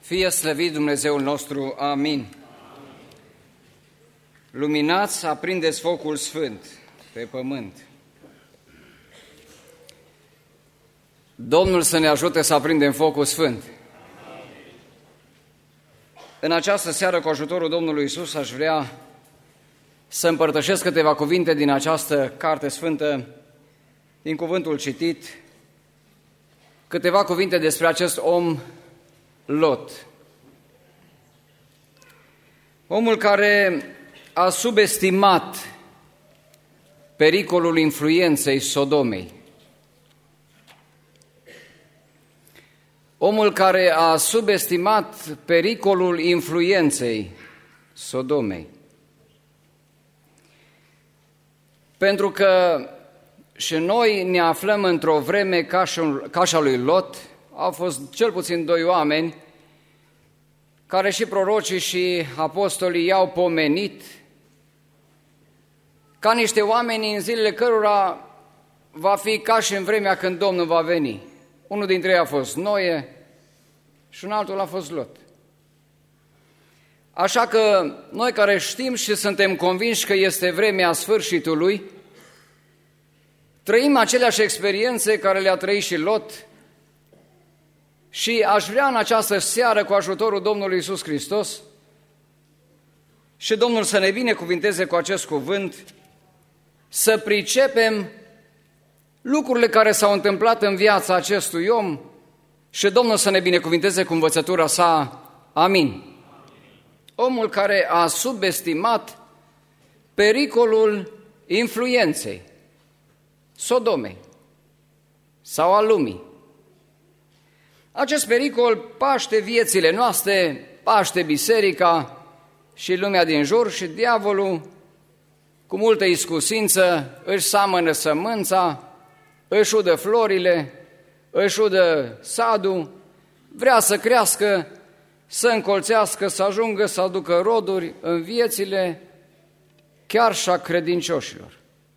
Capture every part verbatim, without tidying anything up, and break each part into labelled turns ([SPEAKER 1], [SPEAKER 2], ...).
[SPEAKER 1] Fie slăvit Dumnezeul nostru, amin. Luminați, aprindeți focul sfânt pe pământ. Domnul să ne ajute să aprindem focul sfânt. În această seară, cu ajutorul Domnului Iisus, aș vrea să împărtășesc câteva cuvinte din această carte sfântă, din cuvântul citit, câteva cuvinte despre acest om Lot. Omul care a subestimat pericolul influenței Sodomei. Omul care a subestimat pericolul influenței Sodomei. Pentru că și noi ne aflăm într-o vreme ca și a lui Lot. Au fost cel puțin doi oameni care și prorocii și apostolii i-au pomenit ca niște oameni în zilele cărora va fi ca și în vremea când Domnul va veni. Unul dintre ei a fost Noe și un altul a fost Lot. Așa că noi care știm și suntem convinși că este vremea sfârșitului, trăim aceleași experiențe care le-a trăit și Lot. Și aș vrea în această seară, cu ajutorul Domnului Iisus Hristos, și Domnul să ne binecuvinteze cu acest cuvânt, să pricepem lucrurile care s-au întâmplat în viața acestui om și Domnul să ne binecuvinteze cu învățătura sa. Amin. Omul care a subestimat pericolul influenței Sodomei sau al lumii. Acest pericol paște viețile noastre, paște biserica și lumea din jur și diavolul, cu multă iscusință, își seamănă sămânța, își udă florile, își udă sadul, vrea să crească, să încolțească, să ajungă să aducă roduri în viețile chiar și a credincioșilor.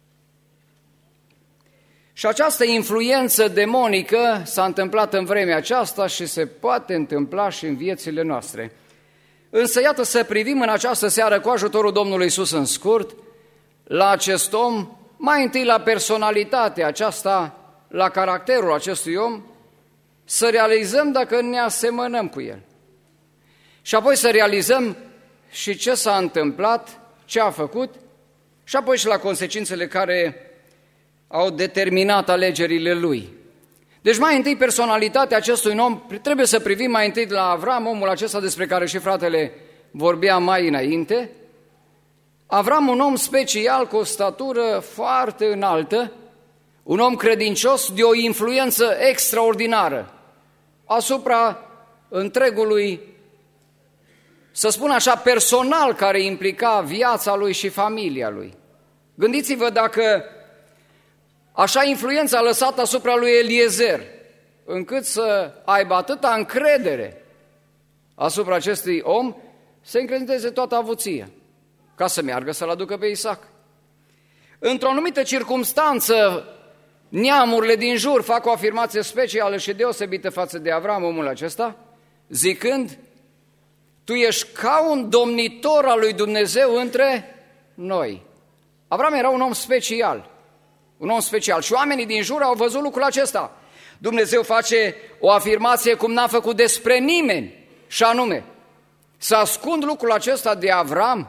[SPEAKER 1] Și această influență demonică s-a întâmplat în vremea aceasta și se poate întâmpla și în viețile noastre. Însă iată să privim în această seară cu ajutorul Domnului Iisus în scurt la acest om, mai întâi la personalitatea aceasta, la caracterul acestui om, să realizăm dacă ne asemănăm cu el. Și apoi să realizăm și ce s-a întâmplat, ce a făcut și apoi și la consecințele care au determinat alegerile lui. Deci mai întâi personalitatea acestui om, trebuie să privim mai întâi la Avram, omul acesta despre care și fratele vorbea mai înainte. Avram, un om special cu o statură foarte înaltă, un om credincios de o influență extraordinară asupra întregului, să spun așa, personal care implica viața lui și familia lui. Gândiți-vă dacă așa influența a lăsat asupra lui Eliezer, încât să aibă atâta încredere asupra acestui om, să încredințeze toată avuția, ca să meargă să-l aducă pe Isaac. Într-o anumită circumstanță, neamurile din jur fac o afirmație specială și deosebită față de Avram, omul acesta, zicând: tu ești ca un domnitor al lui Dumnezeu între noi. Avram era un om special. Un om special. Și oamenii din jur au văzut lucrul acesta. Dumnezeu face o afirmație cum n-a făcut despre nimeni, și anume, să ascund lucrul acesta de Avram.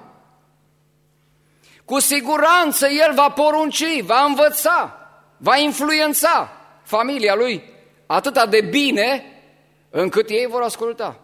[SPEAKER 1] Cu siguranță el va porunci, va învăța, va influența familia lui atâta de bine încât ei vor asculta.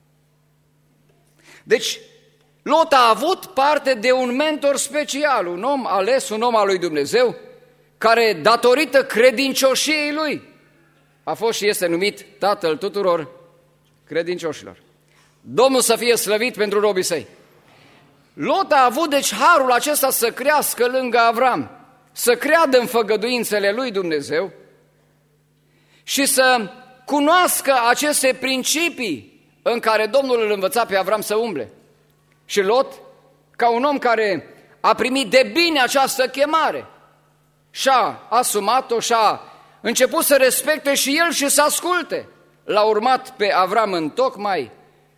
[SPEAKER 1] Deci, Lot a avut parte de un mentor special, un om ales, un om al lui Dumnezeu, care, datorită credincioșiei lui, a fost și este numit tatăl tuturor credincioșilor. Domnul să fie slăvit pentru robii săi. Lot a avut deci harul acesta să crească lângă Avram, să creadă în făgăduințele lui Dumnezeu și să cunoască aceste principii în care Domnul îl învăța pe Avram să umble. Și Lot, ca un om care a primit de bine această chemare, și-a asumat-o, și-a început să respecte și el și să asculte. L-a urmat pe Avram întocmai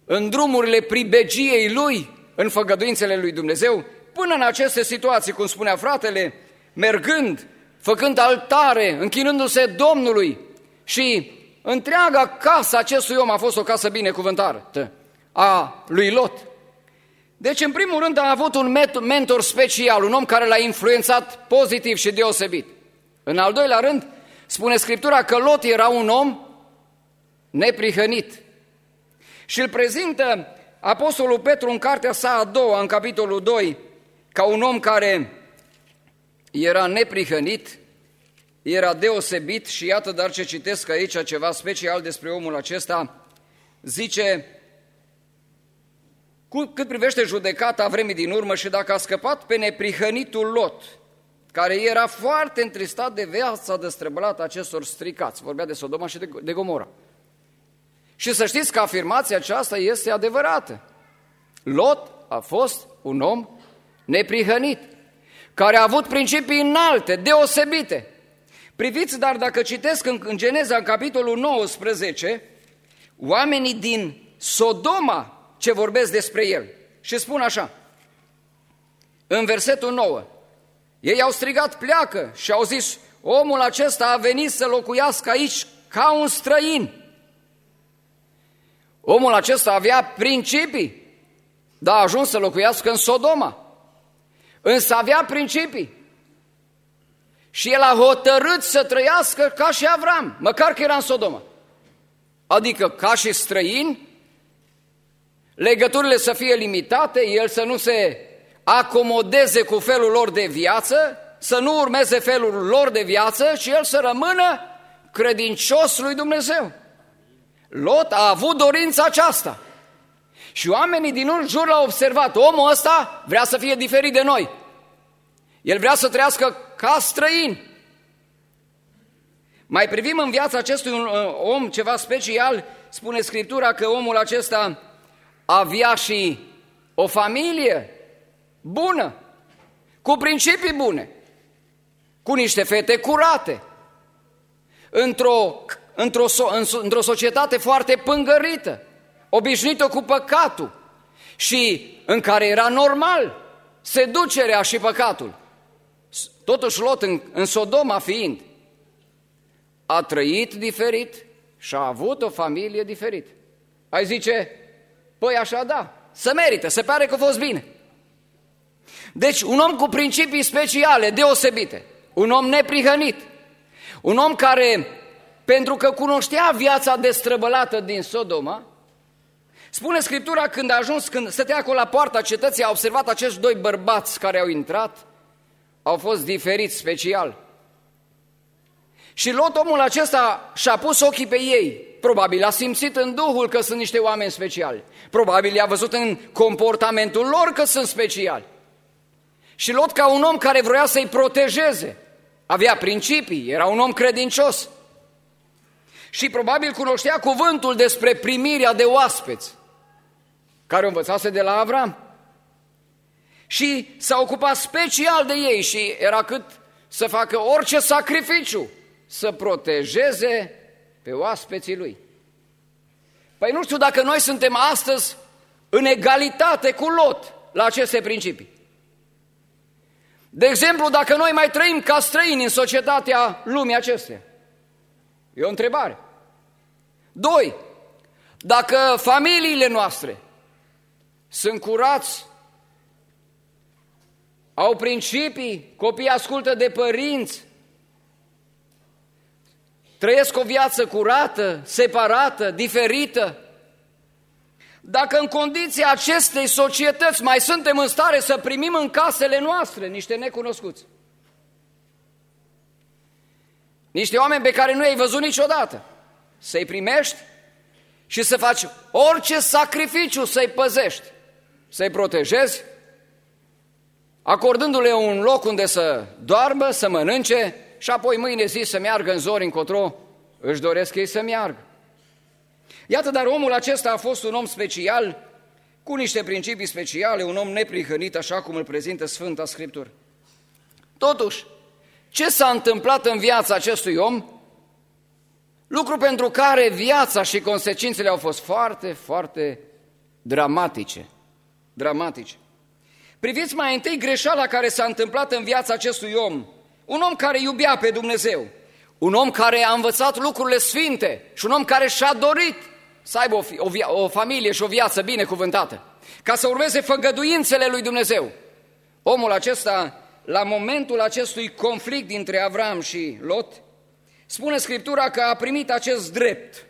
[SPEAKER 1] în drumurile pribegiei lui, în făgăduințele lui Dumnezeu, până în aceste situații, cum spunea fratele, mergând, făcând altare, închinându-se Domnului și întreaga casă acestui om a fost o casă binecuvântată a lui Lot. Deci, în primul rând, a avut un mentor special, un om care l-a influențat pozitiv și deosebit. În al doilea rând, spune Scriptura că Lot era un om neprihănit. Și îl prezintă Apostolul Petru în cartea sa a doua, în capitolul doi, ca un om care era neprihănit, era deosebit și iată, dar ce citesc aici ceva special despre omul acesta, zice: cât privește judecata vremii din urmă și dacă a scăpat pe neprihănitul Lot, care era foarte întristat de viața destrăbălată acestor stricați, vorbea de Sodoma și de, de Gomora. Și să știți că afirmația aceasta este adevărată. Lot a fost un om neprihănit, care a avut principii înalte, deosebite. Priviți, dar dacă citesc în, în Geneza, în capitolul nouăsprezece, oamenii din Sodoma ce vorbesc despre el. Și spun așa, în versetul nouă, ei au strigat: pleacă, și au zis: omul acesta a venit să locuiască aici ca un străin. Omul acesta avea principii, dar a ajuns să locuiască în Sodoma. Însă avea principii. Și el a hotărât să trăiască ca și Avram, măcar că era în Sodoma. Adică ca și străin, legăturile să fie limitate, el să nu se acomodeze cu felul lor de viață, să nu urmeze felul lor de viață, și el să rămână credincios lui Dumnezeu. Lot a avut dorința aceasta. Și oamenii din jur l-au observat: omul ăsta vrea să fie diferit de noi. El vrea să trăiască ca străin. Mai privim în viața acestui om ceva special. Spune Scriptura că omul acesta avea și o familie bună, cu principii bune, cu niște fete curate, într-o, într-o, într-o societate foarte pângărită, obișnuită cu păcatul și în care era normal seducerea și păcatul. Totuși Lot, în, în Sodoma fiind, a trăit diferit și a avut o familie diferită. Ai zice: păi așa da, se merită, se pare că a fost bine. Deci un om cu principii speciale, deosebite, un om neprihănit, un om care, pentru că cunoștea viața destrăbălată din Sodoma, spune Scriptura, când a ajuns, când stătea acolo la poarta cetății, a observat acești doi bărbați care au intrat, au fost diferiți special. Și Lot, omul acesta, și-a pus ochii pe ei. Probabil a simțit în Duhul că sunt niște oameni speciali. Probabil i-a văzut în comportamentul lor că sunt speciali. Și Lot, ca un om care vroia să-i protejeze, avea principii, era un om credincios. Și probabil cunoștea cuvântul despre primirea de oaspeți, care o învățase de la Avram. Și s-a ocupat special de ei și era cât să facă orice sacrificiu să protejeze pe oaspeții lui. Păi nu știu dacă noi suntem astăzi în egalitate cu Lot la aceste principii. De exemplu, dacă noi mai trăim ca străini în societatea lumii acesteia. E o întrebare. Doi, dacă familiile noastre sunt curați, au principii, copiii ascultă de părinți, trăiesc o viață curată, separată, diferită. Dacă în condiția acestei societăți mai suntem în stare să primim în casele noastre niște necunoscuți, niște oameni pe care nu i-ai văzut niciodată, să-i primești și să faci orice sacrificiu să-i păzești, să-i protejezi, acordându-le un loc unde să doarmă, să mănânce și apoi mâine zi să meargă în zori încotro își doresc ei să meargă. Iată, dar omul acesta a fost un om special, cu niște principii speciale, un om neprihănit, așa cum îl prezintă Sfânta Scriptură. Totuși, ce s-a întâmplat în viața acestui om? Lucru pentru care viața și consecințele au fost foarte, foarte dramatice, dramatice. Priviți mai întâi greșeala care s-a întâmplat în viața acestui om, un om care iubea pe Dumnezeu, un om care a învățat lucrurile sfinte și un om care și-a dorit să aibă o, o, o familie și o viață binecuvântată, ca să urmeze făgăduințele lui Dumnezeu. Omul acesta, la momentul acestui conflict dintre Avram și Lot, spune Scriptura că a primit acest drept,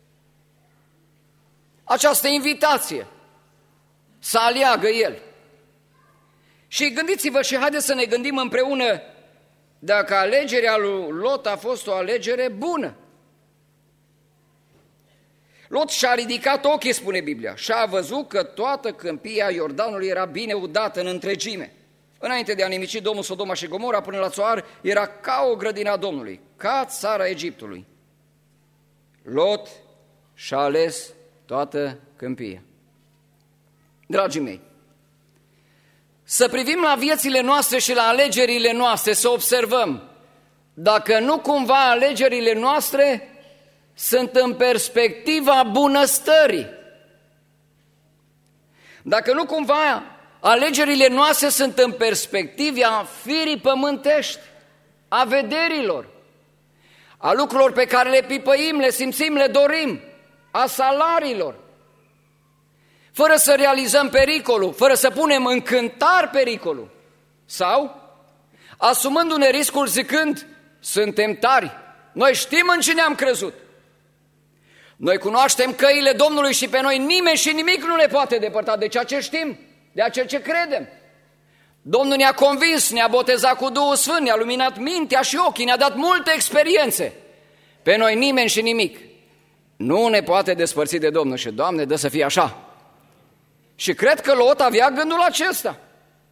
[SPEAKER 1] această invitație să aleagă el. Și gândiți-vă și haideți să ne gândim împreună dacă alegerea lui Lot a fost o alegere bună. Lot și-a ridicat ochii, spune Biblia, și a văzut că toată câmpia Iordanului era bine udată în întregime. Înainte de a nimici Domnul Sodoma și Gomora până la Țoar, era ca o grădină a Domnului, ca țara Egiptului. Lot și-a ales toată câmpia. Dragii mei, să privim la viețile noastre și la alegerile noastre, să observăm dacă nu cumva alegerile noastre sunt în perspectiva bunăstării. Dacă nu cumva alegerile noastre sunt în perspectiva firii pământești, a vederilor, a lucrurilor pe care le pipăim, le simțim, le dorim, a salariilor, fără să realizăm pericolul, fără să punem în cântar pericolul, sau asumându-ne riscul zicând, suntem tari, noi știm în cine am crezut, noi cunoaștem căile Domnului și pe noi nimeni și nimic nu ne poate depărta de ceea ce știm, de ceea ce credem. Domnul ne-a convins, ne-a botezat cu Duhul Sfânt, ne-a luminat mintea și ochii, ne-a dat multe experiențe. Pe noi nimeni și nimic nu ne poate despărți de Domnul și, Doamne, dă să fie așa. Și cred că Lot avea gândul acesta,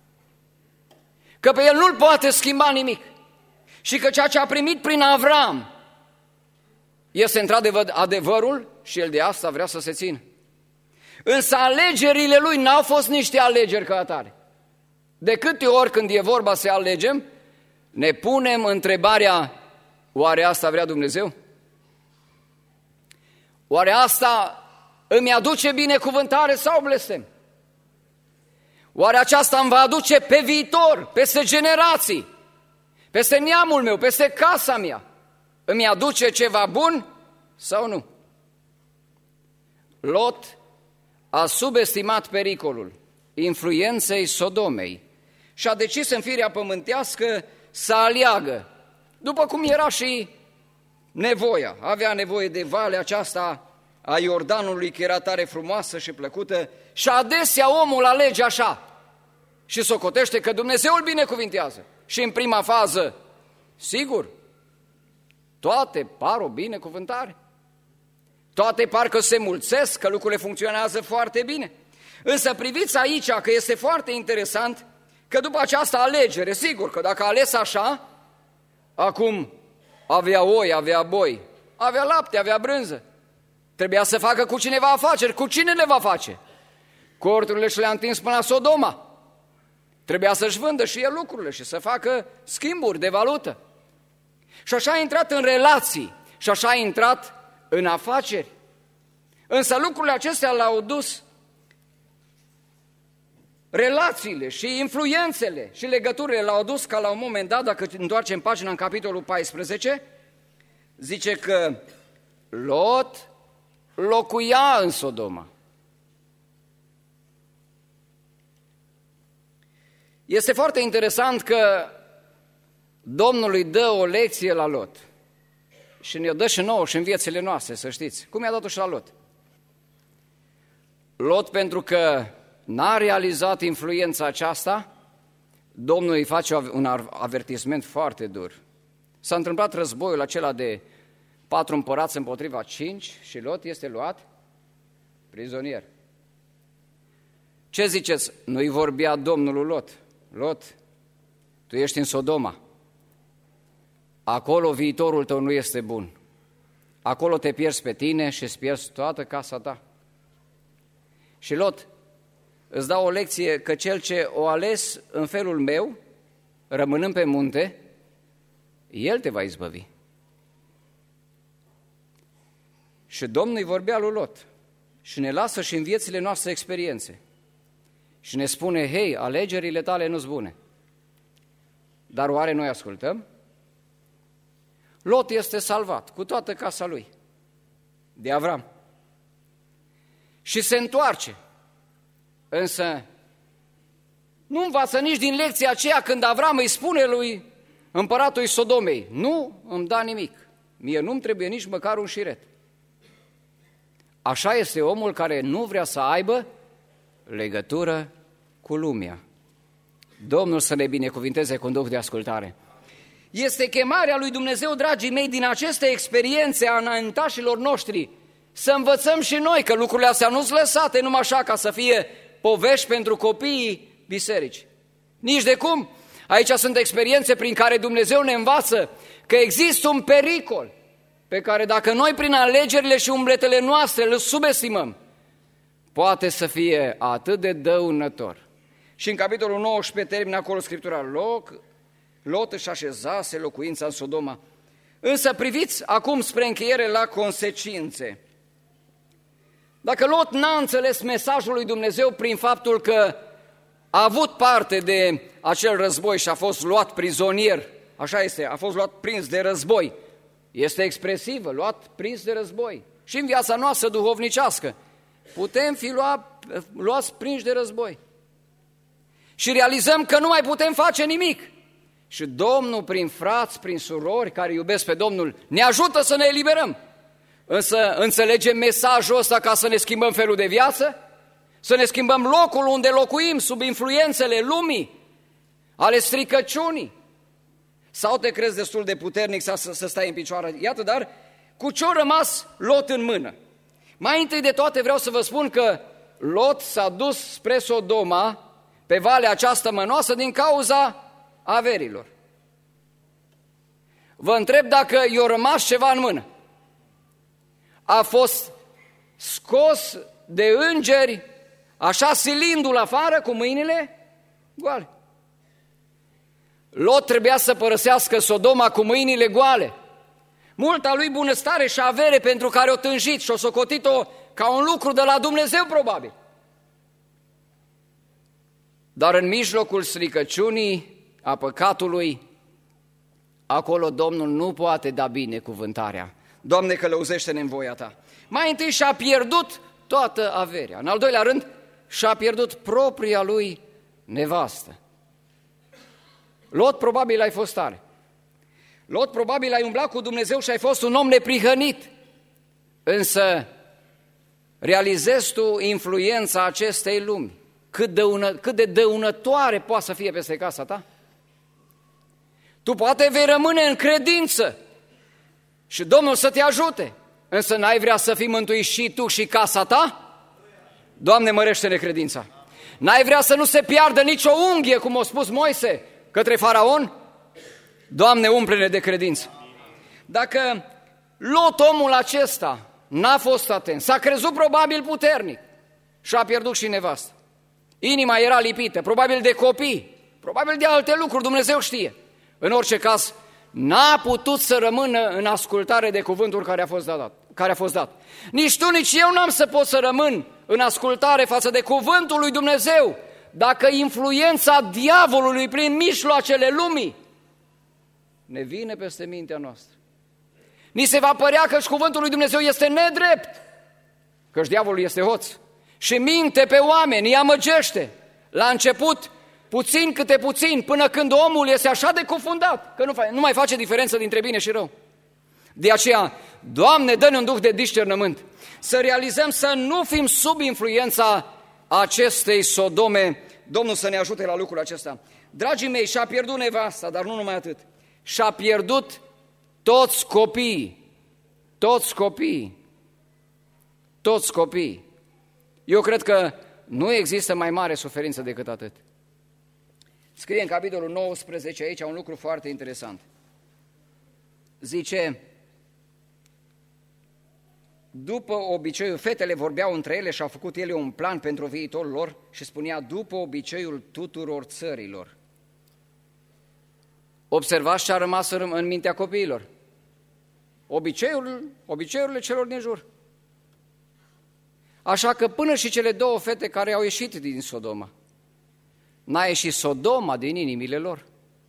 [SPEAKER 1] că pe el nu-l poate schimba nimic și că ceea ce a primit prin Avram este într-adevăr adevărul și el de asta vrea să se țină. Însă alegerile lui n-au fost niște alegeri ca atare. De câte ori când e vorba să alegem, ne punem întrebarea, oare asta vrea Dumnezeu? Oare asta îmi aduce binecuvântare sau blestem? Oare aceasta îmi va aduce pe viitor, peste generații, peste neamul meu, peste casa mea, îmi aduce ceva bun sau nu? Lot a subestimat pericolul influenței Sodomei și a decis în firea pământească să aleagă, după cum era și nevoia. Avea nevoie de valea aceasta a Iordanului, că era tare frumoasă și plăcută, și adesea omul alege așa și socotește că Dumnezeu îl binecuvintează. Și în prima fază, sigur, toate par o binecuvântare. Toate parcă se mulțesc, că lucrurile funcționează foarte bine. Însă priviți aici că este foarte interesant că după această alegere, sigur că dacă a ales așa, acum avea oi, avea boi, avea lapte, avea brânză, trebuia să facă cu cineva afaceri. Cu cine le va face? Corturile și le-a întins până la Sodoma. Trebuia să-și vândă și el lucrurile și să facă schimburi de valută. Și așa a intrat în relații și așa a intrat în afaceri. Însă lucrurile acestea l-au dus, relațiile și influențele și legăturile l-au dus ca la un moment dat, dacă întoarcem pagina în capitolul paisprezece, zice că Lot locuia în Sodoma. Este foarte interesant că Domnul îi dă o lecție la Lot și ne-o dă și nouă și în viețile noastre, să știți. Cum i-a dat-o și la Lot? Lot, pentru că n-a realizat influența aceasta, Domnul îi face un avertisment foarte dur. S-a întâmplat războiul acela de patru împărați împotriva cinci și Lot este luat prizonier. Ce ziceți? Nu-i vorbea Domnul lui Lot. Lot, tu ești în Sodoma. Acolo viitorul tău nu este bun. Acolo te pierzi pe tine și îți pierzi toată casa ta. Și Lot, îți dau o lecție că cel ce o ales în felul meu, rămânând pe munte, el te va izbăvi. Și Domnul îi vorbea lui Lot și ne lasă și în viețile noastre experiențe și ne spune, hei, alegerile tale nu-s bune. Dar oare noi ascultăm? Lot este salvat cu toată casa lui, de Avram. Și se întoarce, însă nu învață nici din lecția aceea când Avram îi spune lui împăratul Sodomei, nu îmi da nimic, mie nu-mi trebuie nici măcar un șiret. Așa este omul care nu vrea să aibă legătură cu lumea. Domnul să ne binecuvinteze cu un duh de ascultare. Este chemarea lui Dumnezeu, dragii mei, din aceste experiențe a înaintașilor noștri, să învățăm și noi că lucrurile astea nu sunt lăsate numai așa ca să fie povești pentru copiii bisericii. Nici de cum. Aici sunt experiențe prin care Dumnezeu ne învață că există un pericol pe care dacă noi prin alegerile și umbletele noastre îl subestimăm, poate să fie atât de dăunător. Și în capitolul nouăsprezece termină acolo Scriptura, Lot, Lot își așezase locuința în Sodoma. Însă priviți acum spre încheiere la consecințe. Dacă Lot n-a înțeles mesajul lui Dumnezeu prin faptul că a avut parte de acel război și a fost luat prizonier, așa este, a fost luat prins de război, este expresivă, luat prins de război. Și în viața noastră duhovnicească putem fi luat, luați prinși de război. Și realizăm că nu mai putem face nimic. Și Domnul, prin frați, prin surori care iubesc pe Domnul, ne ajută să ne eliberăm. Însă înțelegem mesajul ăsta ca să ne schimbăm felul de viață? Să ne schimbăm locul unde locuim sub influențele lumii, ale stricăciunii? Sau te crezi destul de puternic să, să stai în picioare? Iată, dar cu ce-a rămas Lot în mână? Mai întâi de toate vreau să vă spun că Lot s-a dus spre Sodoma, pe valea aceasta mănoasă, din cauza averilor. Vă întreb dacă i-a rămas ceva în mână. A fost scos de îngeri, așa silindu-l afară cu mâinile goale. Lot trebuia să părăsească Sodoma cu mâinile goale. Multa lui bunăstare și avere pentru care o tânjit și o socotit-o ca un lucru de la Dumnezeu probabil. Dar în mijlocul stricăciunii, a păcatului, acolo Domnul nu poate da binecuvântarea. Doamne, călăuzește-ne în voia Ta. Mai întâi și-a pierdut toată averea. În al doilea rând, și-a pierdut propria lui nevastă. Lot, probabil ai fost tare. Lot, probabil ai umblat cu Dumnezeu și ai fost un om neprihănit. Însă, realizezi tu influența acestei lumi? Cât, dăună, cât de dăunătoare poate să fie peste casa ta? Tu poate vei rămâne în credință și Domnul să te ajute, însă n-ai vrea să fii mântuit și tu și casa ta? Doamne, mărește-ne credința! N-ai vrea să nu se piardă nicio unghie, cum a spus Moise către Faraon? Doamne, umple-ne de credință! Dacă Lot, omul acesta, n-a fost atent, s-a crezut probabil puternic și a pierdut și nevastă. Inima era lipită, probabil de copii, probabil de alte lucruri, Dumnezeu știe. În orice caz, n-a putut să rămână în ascultare de cuvântul care a fost dat. Care a fost dat. Nici tu, nici eu n-am să pot să rămân în ascultare față de cuvântul lui Dumnezeu, dacă influența diavolului prin mijloacele lumii ne vine peste mintea noastră. Ni se va părea că și cuvântul lui Dumnezeu este nedrept, că-și diavolul este hoț și minte pe oameni, îi amăgește. La început, puțin câte puțin, până când omul este așa de cufundat, că nu, nu mai face diferență dintre bine și rău. De aceea, Doamne, dă-ne un duh de discernământ, să realizăm să nu fim sub influența acestei Sodome. Domnul să ne ajute la lucrul acesta. Dragii mei, și-a pierdut nevasta, dar nu numai atât. Și-a pierdut toți copiii, toți copiii, toți copiii. Eu cred că nu există mai mare suferință decât atât. Scrie în capitolul nouăsprezece aici un lucru foarte interesant. Zice, după obiceiul, fetele vorbeau între ele și au făcut ele un plan pentru viitorul lor și spunea, după obiceiul tuturor țărilor. Observați ce a rămas în mintea copiilor. Obiceiul, obiceiurile celor din jur. Așa că până și cele două fete care au ieșit din Sodoma, n-a ieșit Sodoma din inimile lor.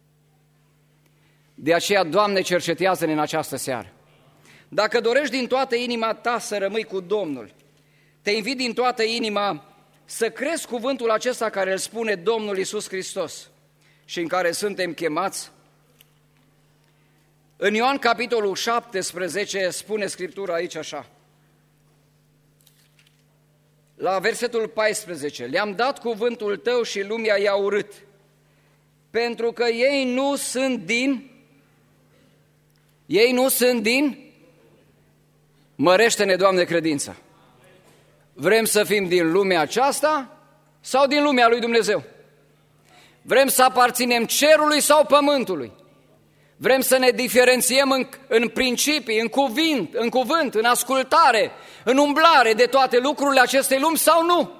[SPEAKER 1] De aceea, Doamne, cercetează-ne în această seară. Dacă dorești din toată inima ta să rămâi cu Domnul, te invit din toată inima să crezi cuvântul acesta care îl spune Domnul Iisus Hristos și în care suntem chemați. În Ioan capitolul șaptesprezece spune Scriptura aici așa, la versetul paisprezece, le-am dat cuvântul tău și lumea i-a urât, pentru că ei nu sunt din, ei nu sunt din, mărește-ne, Doamne, credința. Vrem să fim din lumea aceasta sau din lumea lui Dumnezeu? Vrem să aparținem cerului sau pământului? Vrem să ne diferențiem în, în principii, în cuvânt, în cuvânt, în ascultare, în umblare de toate lucrurile acestei lumi sau nu?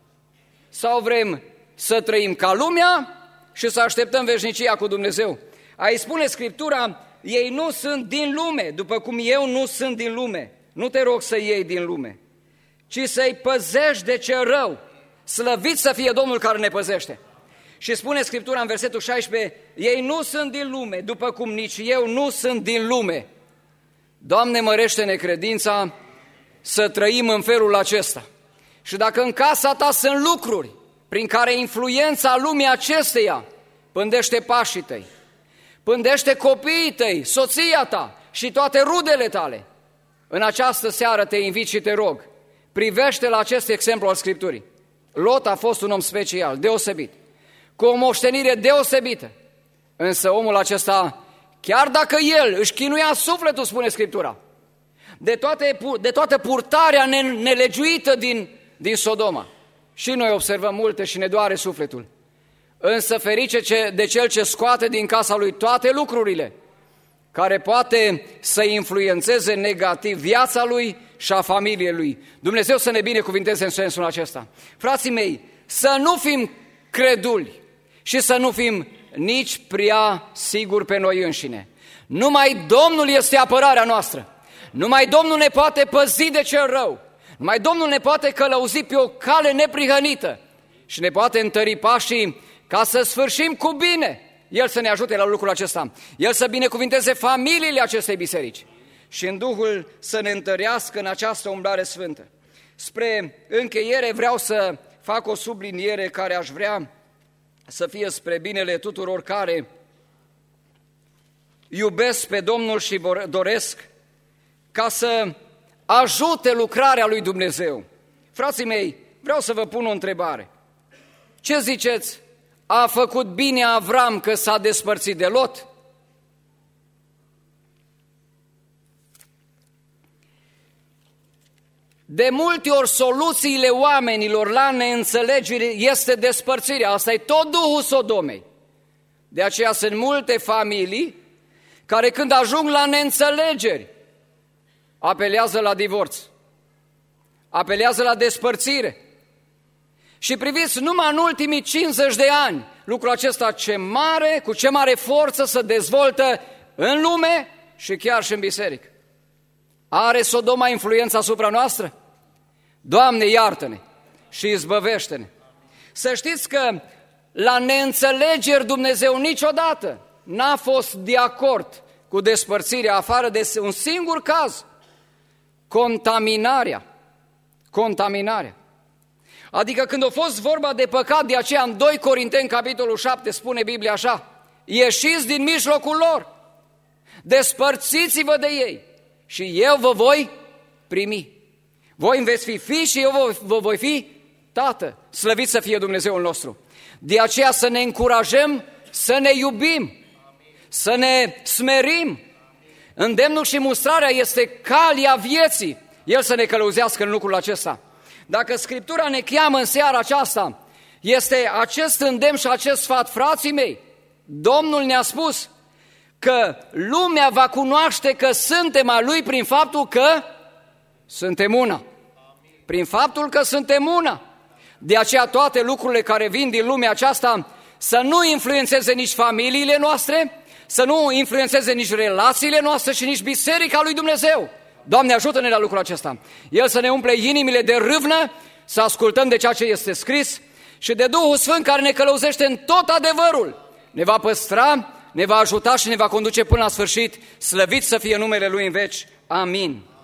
[SPEAKER 1] Sau vrem să trăim ca lumea și să așteptăm veșnicia cu Dumnezeu? Aici spune Scriptura, ei nu sunt din lume, după cum eu nu sunt din lume. Nu te rog să iei din lume, ci să-i păzești de ce rău. Slăvit să fie Domnul care ne păzește. Și spune Scriptura în versetul șaisprezece, ei nu sunt din lume, după cum nici eu nu sunt din lume. Doamne, mărește-ne credința să trăim în felul acesta. Și dacă în casa ta sunt lucruri prin care influența lumii acesteia pândește pașii tăi, pândește copiii tăi, soția ta și toate rudele tale, în această seară te invit și te rog, privește la acest exemplu al Scripturii. Lot a fost un om special, deosebit, cu o moștenire deosebită, însă omul acesta, chiar dacă el își chinuia sufletul, spune Scriptura, de, toate, de toată purtarea nelegiuită din, din Sodoma, și noi observăm multe și ne doare sufletul, însă ferice de cel ce scoate din casa lui toate lucrurile care poate să influențeze negativ viața lui și a familiei lui. Dumnezeu să ne binecuvinteze în sensul acesta. Frații mei, să nu fim creduli și să nu fim nici prea siguri pe noi înșine. Numai Domnul este apărarea noastră. Numai Domnul ne poate păzi de cel rău. Numai Domnul ne poate călăuzi pe o cale neprihănită și ne poate întări pașii ca să sfârșim cu bine. El să ne ajute la lucrul acesta. El să binecuvinteze familiile acestei biserici și în Duhul să ne întărească în această umblare sfântă. Spre încheiere vreau să fac o subliniere care aș vrea să fie spre binele tuturor care iubesc pe Domnul și doresc ca să ajute lucrarea lui Dumnezeu. Frații mei, vreau să vă pun o întrebare. Ce ziceți? A făcut bine Avram că s-a despărțit de Lot? De multe ori soluțiile oamenilor la neînțelegere este despărțirea. Asta e tot duhul Sodomei. De aceea sunt multe familii care când ajung la neînțelegeri apelează la divorț, apelează la despărțire. Și priviți numai în ultimii cincizeci de ani lucrul acesta ce mare, cu ce mare forță se dezvoltă în lume și chiar și în biserică. Are Sodoma influența asupra noastră? Doamne, iartă-ne și izbăvește-ne. Să știți că la neînțelegeri Dumnezeu niciodată n-a fost de acord cu despărțirea, afară de un singur caz, contaminarea. Contaminarea. Adică când a fost vorba de păcat, de aceea în doi Corinteni, capitolul șapte, spune Biblia așa, ieșiți din mijlocul lor, despărțiți-vă de ei și eu vă voi primi. Voi îmi veți fi fii și eu vă, vă voi fi tată. Slăvit să fie Dumnezeul nostru. De aceea să ne încurajăm, să ne iubim, să ne smerim. Îndemnul și mustrarea este calea vieții. El să ne călăuzească în lucrul acesta. Dacă Scriptura ne cheamă în seara aceasta, este acest îndemn și acest sfat, frații mei, Domnul ne-a spus că lumea va cunoaște că suntem a Lui prin faptul că suntem una. Prin faptul că suntem una. De aceea toate lucrurile care vin din lumea aceasta să nu influențeze nici familiile noastre, să nu influențeze nici relațiile noastre și nici biserica lui Dumnezeu. Doamne, ajută-ne la lucrul acesta. El să ne umple inimile de râvnă, să ascultăm de ceea ce este scris și de Duhul Sfânt care ne călăuzește în tot adevărul. Ne va păstra, ne va ajuta și ne va conduce până la sfârșit. Slăvit să fie numele Lui în veci. Amin.